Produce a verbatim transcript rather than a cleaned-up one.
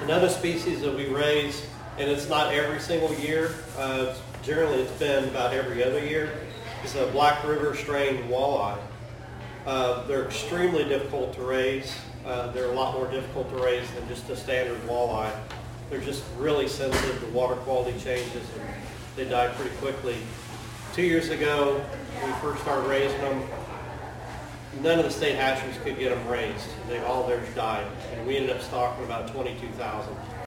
Another species that we raise, and it's not every single year, uh, generally it's been about every other year, is a Black River strain walleye. Uh, they're extremely difficult to raise. Uh, they're a lot more difficult to raise than just a standard walleye. They're just really sensitive to water quality changes, and they die pretty quickly. Two years ago, we first started raising them. None of the state hatcheries could get them raised. They all theirs died, and we ended up stocking about twenty-two thousand.